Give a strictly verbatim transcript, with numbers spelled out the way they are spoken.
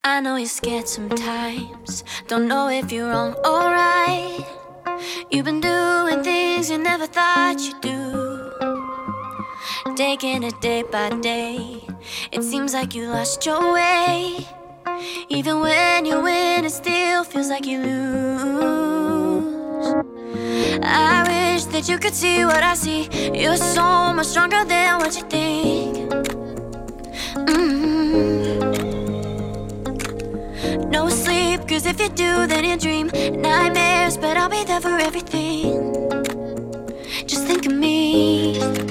I know you're scared sometimes, don't know if you're wrong or right. You've been doing things you never thought you'd do, taking it day by day. It seems like you lost your way. Even when you win, it still feels like you lose. I wish that you could see what I see. You're so much stronger than what you think. mm-hmm. No sleep, cause if you do, then you dream nightmares, but I'll be there for everything. Just think of me.